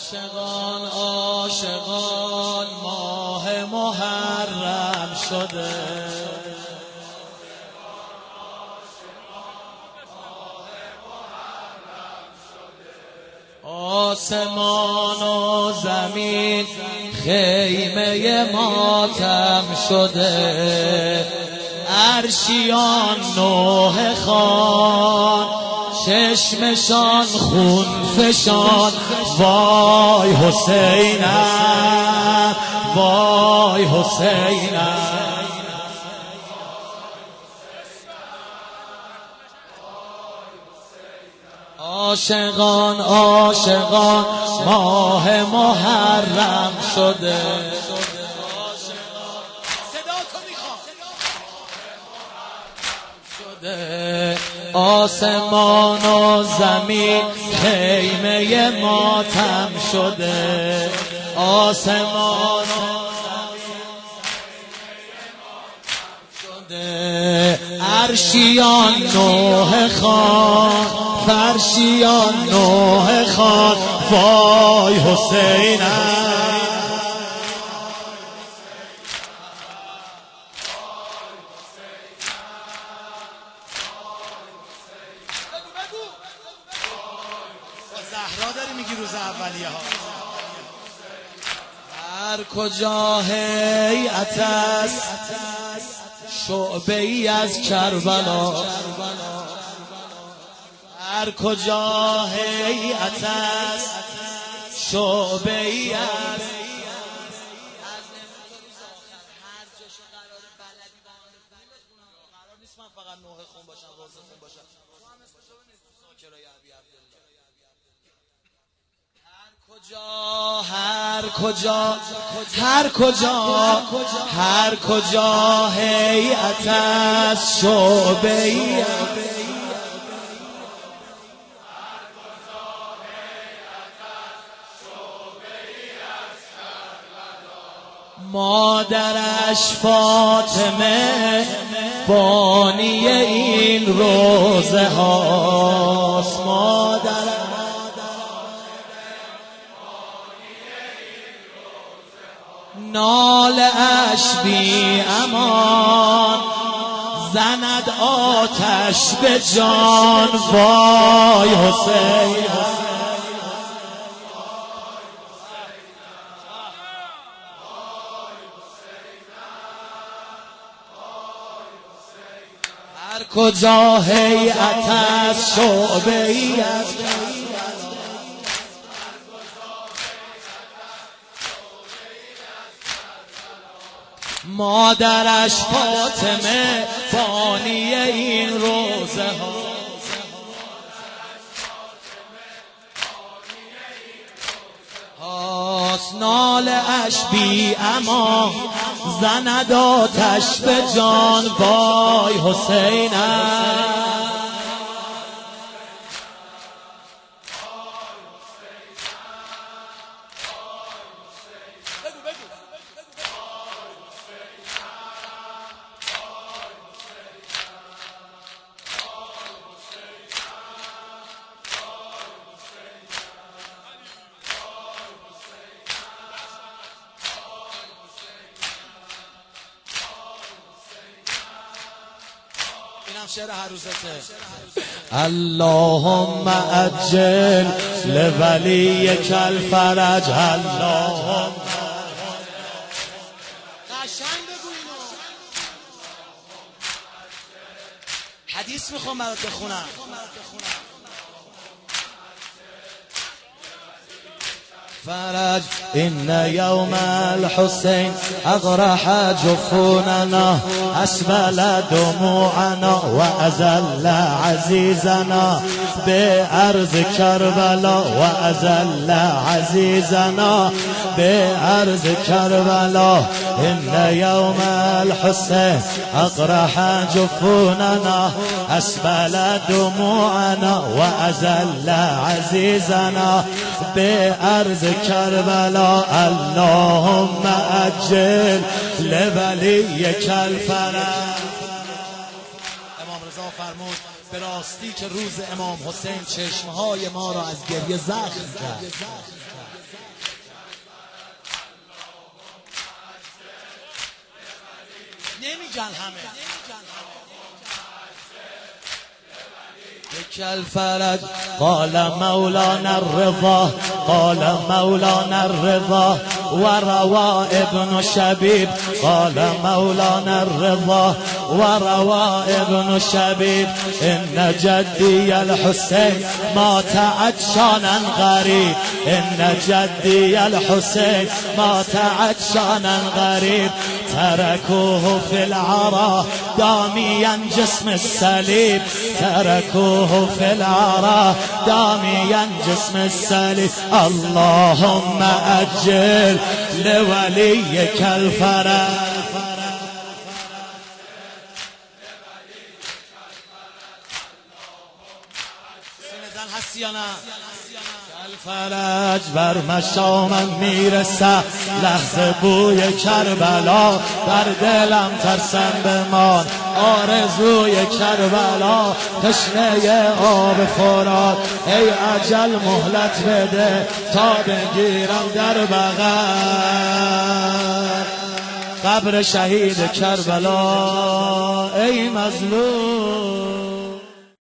عاشقان عاشقان ماه محرم شده، آسمان و زمین خیمه ماتم شده، عرشیان نوحه خوان چشمشان خون فشان، وای حسینم وای حسینم. عاشقان عاشقان ماه محرم شده، آسمان و زمین خیمه ماتم شده، آسمان و شده، عرشیان نوحه خوان فرشیان نوحه خوان، وای حسینم. زهرا داری میگی روز اولیه ها. هر کجا هیئت است شعبه ای از کربلا، هر کجا هیئت است شعبه ای از فقط نوحه خون باشم روزه خون باشم، تو هم اسم تو نیست تو ساکرای ابی عبدالله. هر کجا هیئت است شعبه ای مادرش فاطمه بانی این روزه هاست، مادرش ناله اش بی امان زند آتش به جان، وای حسین. هر کجا هیئت است شعبه ای از مادرش فاطمه بانی این روزه ها، ناله اش بی امان زند آتش به جان، وای حسینم. اینم شعر هروزته. اللهم عجل لولیک الفرج، اللهم قشنگ بگو اینو. حدیث میخوام برات بخونم. فرج إن يوم الحسين أغرح جفوننا، أسبل دموعنا وأذل عزيزنا بأرض كربلاء، وأذل عزيزنا بأرض كربلاء. إن يوم الحسين أغرح جفوننا، أسبل دموعنا وأذل عزيزنا بأرض کربلا. اللهم عجل لولیک الفرج. امام رضا فرمود به راستی که روز امام حسین چشمهای ما را از گریه زخم کرد. نمیگن همه. الفرج قال مولانا الرضا قال مولانا الرضا وروى ابن شبيب قال مولانا الرضا وروى ابن شبيب إن جدي الحسين مات عطشانا غريب إن جدي الحسين مات عطشانا غريب تركوه في العرى داميا جسم السليب تركوه في العرى داميا جسم السليب اللهم أجل لوليك الفرج الفرج بر مشامم میرسه لحظه بوی کربلا در دلم ترسم بمان آرزوی کربلا تشنه آب فرات ای اجل مهلت بده تا بگیرم در بغل قبر شهید کربلا ای مظلوم